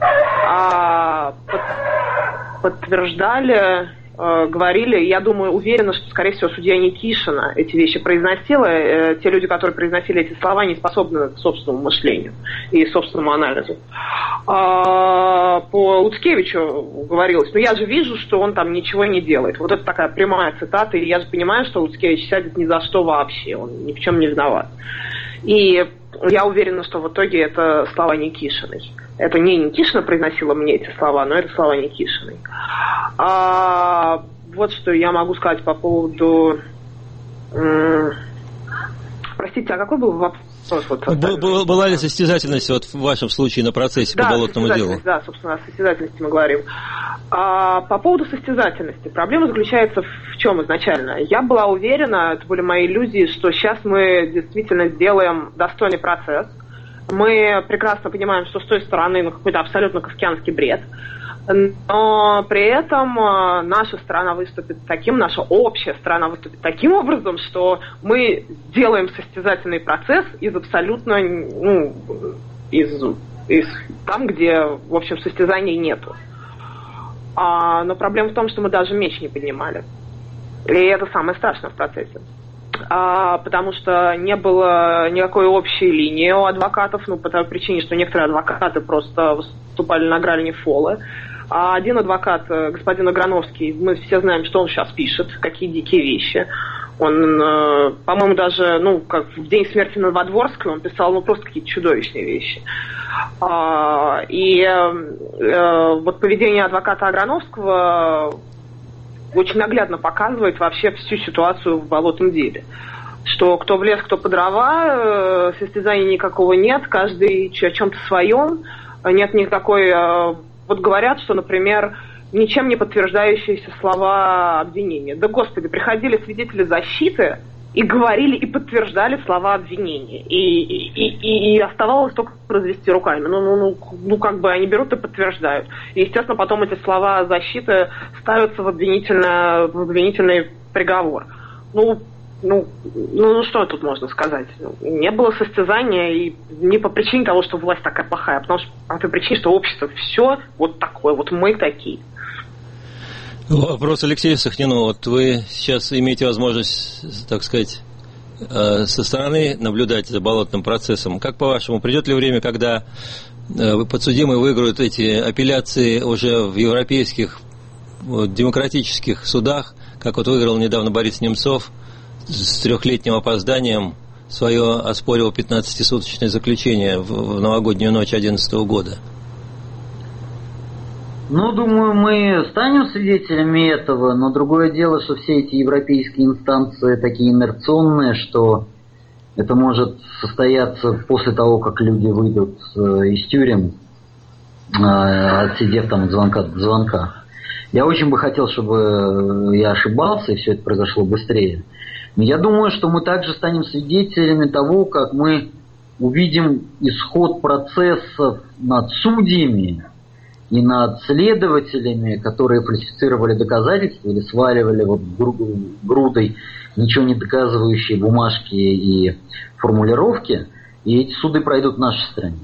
подтверждали, говорили, я думаю, уверена, что, скорее всего, судья Никишина эти вещи произносила. Те люди, которые произносили эти слова, не способны к собственному мышлению и собственному анализу. По Луцкевичу говорилось, ну я же вижу, что он там ничего не делает. Вот это такая прямая цитата, и я же понимаю, что Луцкевич сядет ни за что вообще, он ни в чем не виноват. И я уверена, что в итоге это слова Никишиной. Это не Никишина произносила мне эти слова, но это слова Никишиной. А, вот что я могу сказать по поводу Простите, а какой был вопрос? Вот, Был, была ли состязательность вот в вашем случае на процессе да, по болотному делу? Да, собственно, о состязательности мы говорим. А, по поводу состязательности. Проблема заключается в чем изначально? Я была уверена, это были мои иллюзии, что сейчас мы действительно сделаем достойный процесс. Мы прекрасно понимаем, что с той стороны ну, какой-то абсолютно кафкианский бред. Но при этом наша страна выступит таким, наша общая страна выступит таким образом, что мы делаем состязательный процесс из абсолютно, ну, из, из там, где, в общем, состязаний нету. А, но проблема в том, что мы даже меч не поднимали. И это самое страшное в процессе. А, потому что не было никакой общей линии у адвокатов, ну, по той причине, что некоторые адвокаты просто выступали на грани фолы. А один адвокат, господин Аграновский, мы все знаем, что он сейчас пишет, какие дикие вещи. Он, э, по-моему, даже, ну, как в день смерти Новодворской он писал, ну, просто какие-то чудовищные вещи. А, и э, вот поведение адвоката Аграновского очень наглядно показывает вообще всю ситуацию в болотном деле. Что кто в лес, кто по дрова, состязания никакого нет, каждый о чем-то своем, нет никакой... Вот говорят, что, например, ничем не подтверждающиеся слова обвинения. Да, господи, приходили свидетели защиты и говорили, и подтверждали слова обвинения. И, и, и, и оставалось только развести руками. Ну, ну, ну, ну, как бы они берут и подтверждают. И, естественно, потом эти слова защиты ставятся в, обвинительно, в обвинительный приговор. Ну, Ну, ну, что тут можно сказать? Не было состязания, и не по причине того, что власть такая плохая, а потому что по той причине, что общество все вот такое, вот мы такие. Вопрос Алексею Сахнину. Вот вы сейчас имеете возможность, так сказать, со стороны наблюдать за болотным процессом. Как по-вашему, придет ли время, когда подсудимые выиграют эти апелляции уже в европейских вот, демократических судах, как вот выиграл недавно Борис Немцов, с трехлетним опозданием свое оспорил пятнадцатисуточное заключение в новогоднюю ночь две тысячи одиннадцатого года? Ну, думаю, мы станем свидетелями этого, но другое дело, что все эти европейские инстанции такие инерционные, что это может состояться после того, как люди выйдут из тюрем, отсидев там от звонка до звонка. Я очень бы хотел, чтобы я ошибался, и все это произошло быстрее. Но я думаю, что мы также станем свидетелями того, как мы увидим исход процессов над судьями и над следователями, которые фальсифицировали доказательства или сваливали вот грудой ничего не доказывающие бумажки и формулировки, и эти суды пройдут в нашей стране.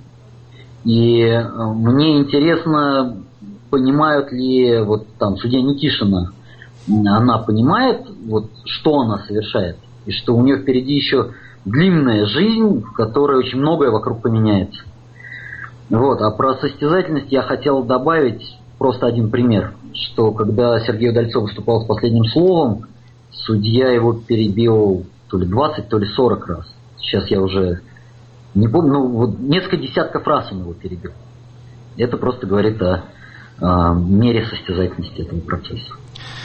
И мне интересно, понимают ли вот там судья Никишина, она понимает, вот, что она совершает, и что у нее впереди еще длинная жизнь, в которой очень многое вокруг поменяется. Вот. А про состязательность я хотел добавить просто один пример, что когда Сергей Удальцов выступал с последним словом, судья его перебил то ли двадцать, то ли сорок раз. Сейчас я уже не помню, ну вот несколько десятков раз он его перебил. Это просто говорит о, о мере состязательности этого процесса.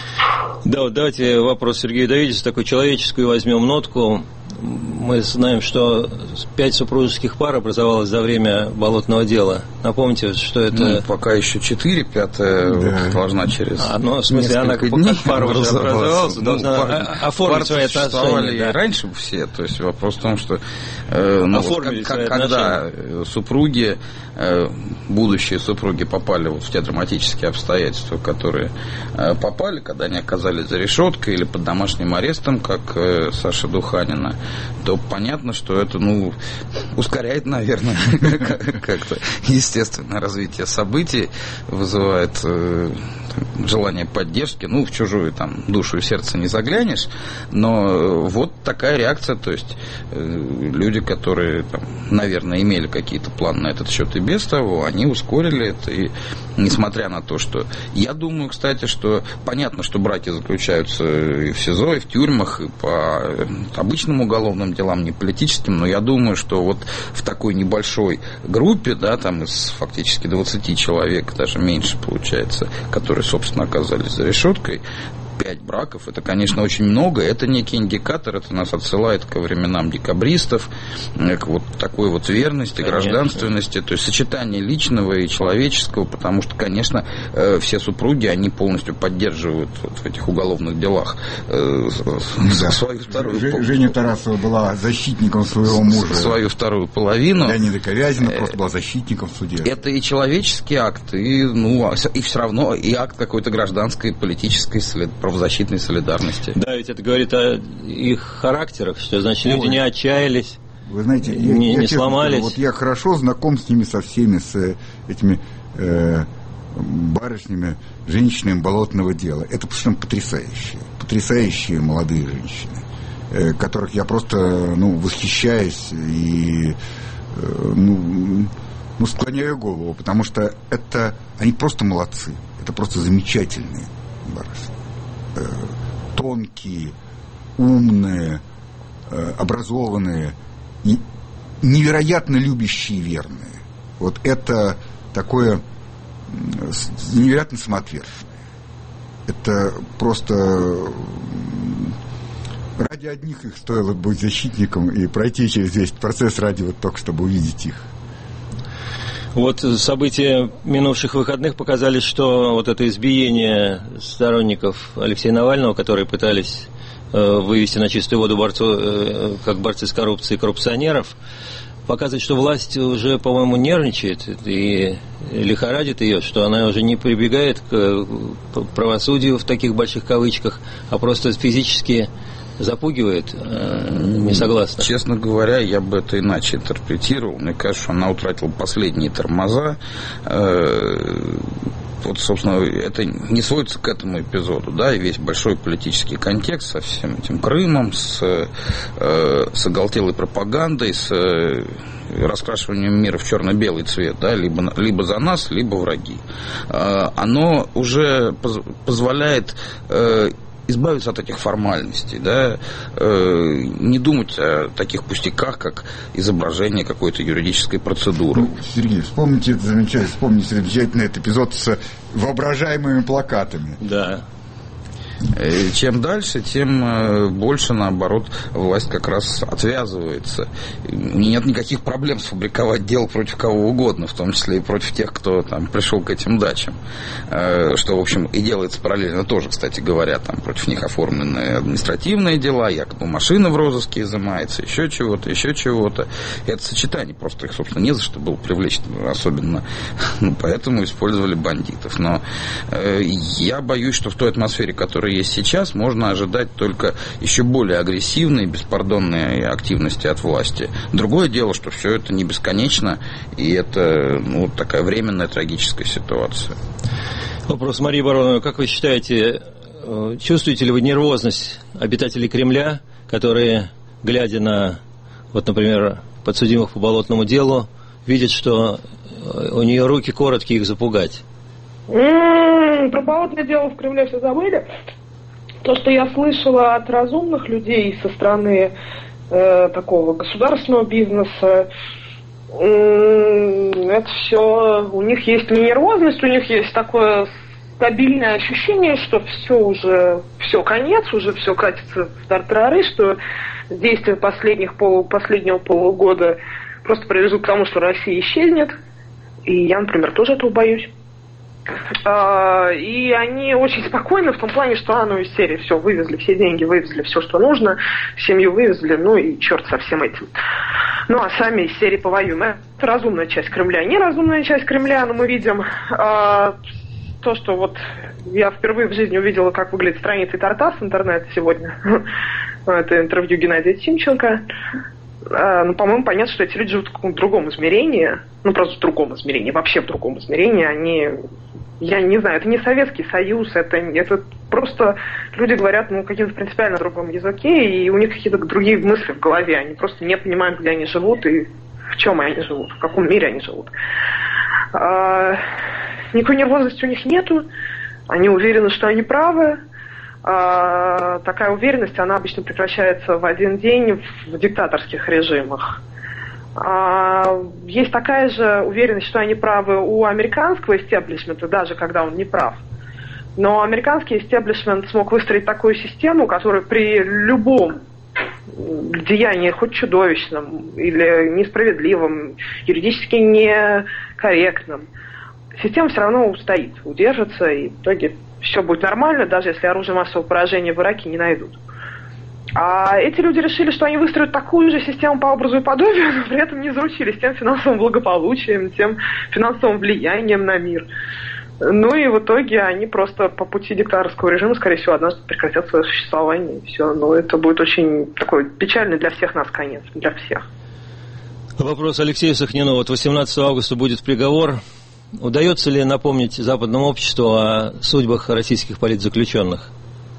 Да, вот давайте вопрос Сергею Давидовичу, такую человеческую возьмем нотку. Мы знаем, что пять супружеских пар образовалось за время болотного дела. Напомните, что это... Ну, пока еще четыре, пятая да. вот, должна через а, ну, в смысле, она как пара уже образовалась, ну, должна пар, оформить свои отношения. Да. Раньше все, то есть вопрос в том, что э, ну, вот, как, как, когда супруги, э, будущие супруги попали вот в те драматические обстоятельства, которые э, попали, когда они оказались за решеткой или под домашним арестом, как э, Саша Духанина, то понятно, что это, ну, ускоряет, наверное, как-то естественное развитие событий, вызывает желание поддержки, ну, в чужую там душу и сердце не заглянешь, но вот такая реакция, то есть люди, которые, там, наверное, имели какие-то планы на этот счет и без того, они ускорили это, и несмотря на то, что я думаю, кстати, что понятно, что браки заключаются и в СИЗО, и в тюрьмах, и по обычным уголовным делам, не политическим, но я думаю, что вот в такой небольшой группе, да, там из фактически двадцати человек, даже меньше получается, которые, собственно, оказались за решеткой, пять браков, это, конечно, очень много, это некий индикатор, это нас отсылает ко временам декабристов, к вот такой вот верности, конечно, гражданственности, то есть сочетание личного и человеческого, потому что, конечно, все супруги, они полностью поддерживают вот в этих уголовных делах да. свою вторую половину. Женя Тарасова была защитником своего мужа. Свою вторую половину. Леонида Ковязина просто была защитником в суде. Это и человеческий акт, и, ну, и все равно и акт какой-то гражданской, политической, правозащитной солидарности. Да, ведь это говорит о их характерах, что, значит, Ой. люди не отчаялись. Вы знаете, я, не, я, не сломались. Скажу, вот я хорошо знаком с ними, со всеми, с этими э, барышнями, женщинами болотного дела. Это совершенно потрясающие, потрясающие молодые женщины, э, которых я просто, ну, восхищаюсь и, э, ну, ну, склоняю голову, потому что это, они просто молодцы, это просто замечательные барышни, э, тонкие, умные, э, образованные и невероятно любящие и верные. Вот это такое невероятно самоотверженное. Это просто ради одних их стоило быть защитником и пройти через весь процесс ради вот только, чтобы увидеть их. Вот события минувших выходных показали, что вот это избиение сторонников Алексея Навального, которые пытались вывести на чистую воду борцов, как борцы с коррупцией, коррупционеров, показывает, что власть уже, по-моему, нервничает и лихорадит ее, что она уже не прибегает к правосудию в таких больших кавычках, а просто физически запугивает. Не согласна? Честно говоря, я бы это иначе интерпретировал. Мне кажется, что она утратила последние тормоза. Вот, собственно, это не сводится к этому эпизоду, да, и весь большой политический контекст со всем этим Крымом, с, э, с оголтелой пропагандой, с э, раскрашиванием мира в черно-белый цвет, да, либо, либо за нас, либо враги. Э, оно уже поз- позволяет э, избавиться от этих формальностей, да, э, не думать о таких пустяках, как изображение какой-то юридической процедуры. Ну, Сергей, вспомните это замечательно, вспомните замечательный этот эпизод с воображаемыми плакатами. Да. Чем дальше, тем больше, наоборот, власть как раз отвязывается. Нет никаких проблем сфабриковать дело против кого угодно, в том числе и против тех, кто там пришел к этим дачам. Что, в общем, и делается параллельно тоже, кстати говоря, там против них оформлены административные дела, якобы машина в розыске изымается, еще чего-то, еще чего-то. И это сочетание, просто их, собственно, не за что было привлечь, особенно, ну, поэтому использовали бандитов. Но э, я боюсь, что в той атмосфере, которая есть сейчас, можно ожидать только еще более агрессивной, беспардонной активности от власти. Другое дело, что все это не бесконечно, и это, ну, такая временная трагическая ситуация. Вопрос Марии Бароновой. Как вы считаете, чувствуете ли вы нервозность обитателей Кремля, которые, глядя на, вот, например, подсудимых по болотному делу, видят, что у нее руки короткие их запугать? М-м, про болотное дело в Кремле все забыли. То, что я слышала от разумных людей со стороны э, такого государственного бизнеса, э, это все, у них есть не нервозность, у них есть такое стабильное ощущение, что все уже, все конец, уже все катится в тартарары, что действия последних пол, последнего полугода просто приведут к тому, что Россия исчезнет. И я, например, тоже этого боюсь. И они очень спокойны в том плане, что, а, ну, из серии все, вывезли все деньги, вывезли все, что нужно, семью вывезли, ну и черт со всем этим. Ну, а сами из серии повоюем. Это разумная часть Кремля. Неразумная часть Кремля, но мы видим а, то, что вот я впервые в жизни увидела, как выглядит страница Тартас в интернете сегодня. Это интервью Геннадия Тимченко. Ну, по-моему, понятно, что эти люди живут в каком-то другом измерении. Ну, просто в другом измерении, вообще в другом измерении. Они, я не знаю, это не Советский Союз, это, это просто люди говорят, ну, каким-то принципиально другом языке, и у них какие-то другие мысли в голове. Они просто не понимают, где они живут и в чем они живут, в каком мире они живут. А, никакой нервозности у них нету. Они уверены, что они правы. А, такая уверенность, она обычно прекращается в один день в диктаторских режимах. А, есть такая же уверенность, что они правы у американского истеблишмента, даже когда он не прав. Но американский истеблишмент смог выстроить такую систему, которая при любом деянии, хоть чудовищном или несправедливом, юридически некорректном, система все равно устоит, удержится, и в итоге все будет нормально, даже если оружие массового поражения в Ираке не найдут. А эти люди решили, что они выстроят такую же систему по образу и подобию, но при этом не заручились тем финансовым благополучием, тем финансовым влиянием на мир. Ну и в итоге они просто по пути диктаторского режима, скорее всего, однажды прекратят свое существование. И все. Но это будет очень такой печальный для всех нас конец, для всех. Вопрос Алексею Сахнину. Вот восемнадцатого августа будет приговор. Удается ли напомнить западному обществу о судьбах российских политзаключенных?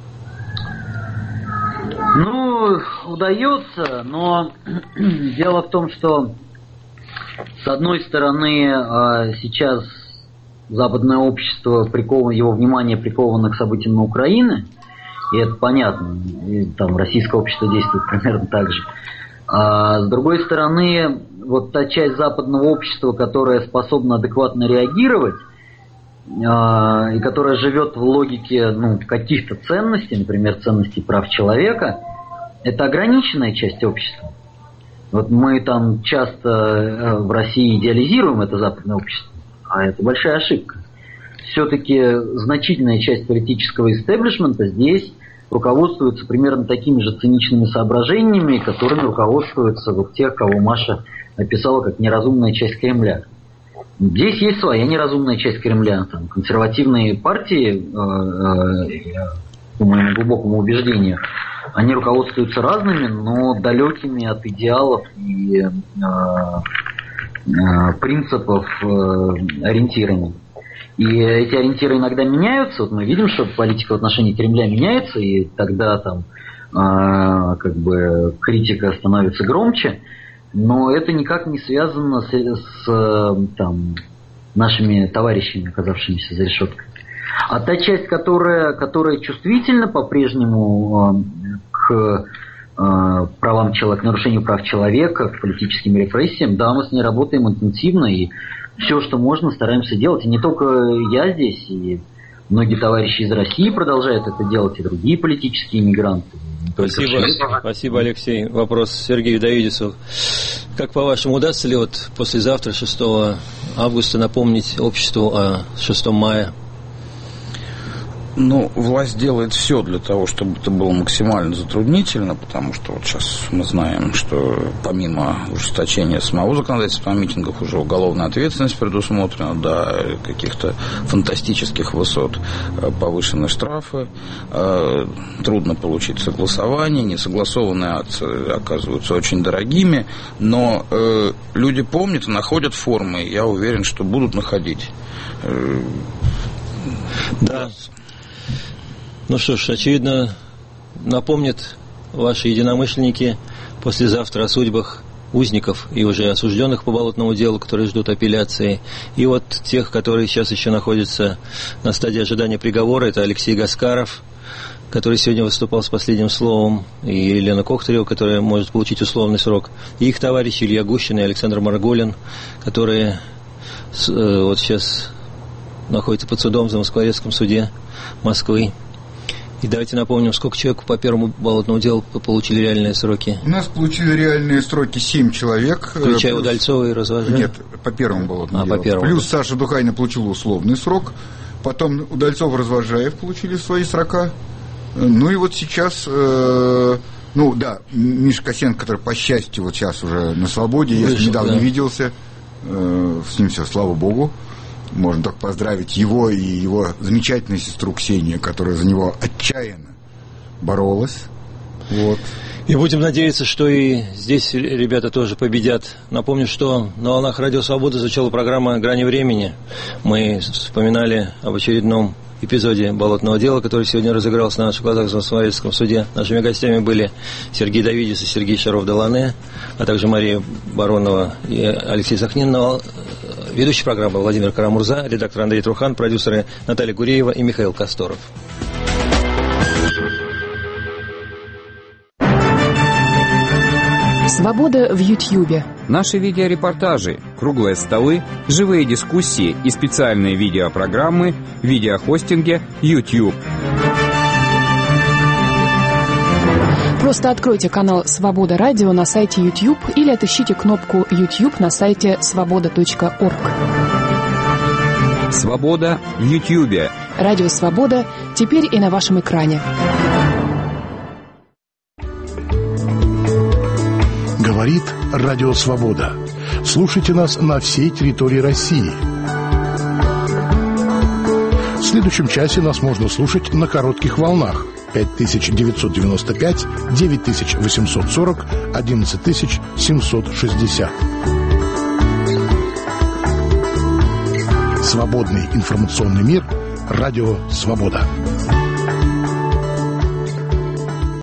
Ну, удается, но дело в том, что с одной стороны сейчас западное общество, приковано, его внимание приковано к событиям на Украине, и это понятно, и там российское общество действует примерно так же. А с другой стороны, вот та часть западного общества, которая способна адекватно реагировать, и которая живет в логике ну, каких-то ценностей, например, ценностей прав человека, это ограниченная часть общества. Вот мы там часто в России идеализируем это западное общество, а это большая ошибка. Все-таки значительная часть политического истеблишмента здесь руководствуется примерно такими же циничными соображениями, которыми руководствуются вот те, кого Маша описала как неразумная часть Кремля. Здесь есть своя неразумная часть Кремля. Там, консервативные партии, э, э, по моему глубокому убеждению, они руководствуются разными, но далекими от идеалов и э, э, принципов э, ориентирами. И эти ориентиры иногда меняются. Вот мы видим, что политика в отношении Кремля меняется, и тогда там э, как бы критика становится громче. Но это никак не связано с, с там, нашими товарищами, оказавшимися за решеткой. А та часть, которая, которая чувствительна по-прежнему э, к э, правам человека, к нарушению прав человека, к политическим репрессиям, да, мы с ней работаем интенсивно, и все, что можно, стараемся делать. И не только я здесь, и многие товарищи из России продолжают это делать, и другие политические иммигранты. Спасибо. Спасибо, Алексей. Вопрос Сергею Давидису. Как по-вашему, удастся ли вот послезавтра, шестого августа, напомнить обществу о шестом мая? Ну, власть делает все для того, чтобы это было максимально затруднительно, потому что вот сейчас мы знаем, что помимо ужесточения самого законодательства о митингах уже уголовная ответственность предусмотрена, до каких-то фантастических высот повышены штрафы, трудно получить согласование, несогласованные акции оказываются очень дорогими, но люди помнят и находят формы, я уверен, что будут находить. Да. Ну что ж, очевидно, напомнят ваши единомышленники послезавтра о судьбах узников и уже осужденных по болотному делу, которые ждут апелляции. И вот тех, которые сейчас еще находятся на стадии ожидания приговора, это Алексей Гаскаров, который сегодня выступал с последним словом, и Елена Кохтарева, которая может получить условный срок, и их товарищи Илья Гущин и Александр Марголин, которые вот сейчас находятся под судом в Замоскворецком суде Москвы. И давайте напомним, сколько человек по первому болотному делу получили реальные сроки. У нас получили реальные сроки семь человек. Включая плюс... Удальцова и Развожаева? Нет, по первому болотному а, делу. По первому, плюс да. Саша Духайна получила условный срок. Потом Удальцов и Развожаев получили свои срока. Ну и вот сейчас... Э, ну да, Миша Косенко, который, по счастью, вот сейчас уже на свободе. Я Вышел, недавно да. виделся. Э, с ним все, слава богу. Можно только поздравить его и его замечательную сестру Ксению, которая за него отчаянно боролась. Вот. И будем надеяться, что и здесь ребята тоже победят. Напомню, что на волнах Радио Свобода звучала программа «Грани времени». Мы вспоминали об очередном эпизоде болотного дела, который сегодня разыгрался на наших глазах в Замоскворецком суде. Нашими гостями были Сергей Давидис и Сергей Шаров-Делане, а также Мария Баронова и Алексей Сахнин. Ведущий программы Владимир Карамурза, редактор Андрей Трухан, продюсеры Наталья Гуреева и Михаил Косторов. Свобода в Ютьюбе. Наши видеорепортажи, круглые столы, живые дискуссии и специальные видеопрограммы в видеохостинге YouTube. Просто откройте канал «Свобода Радио» на сайте YouTube или отыщите кнопку YouTube на сайте свобода точка орг. Свобода в Ютьюбе. Радио «Свобода» теперь и на вашем экране. Говорит Радио Свобода. Слушайте нас на всей территории России. В следующем часе нас можно слушать на коротких волнах. пять тысяч девятьсот девяносто пять, девять тысяч восемьсот сорок, одиннадцать тысяч семьсот шестьдесят. Свободный информационный мир. Радио Свобода.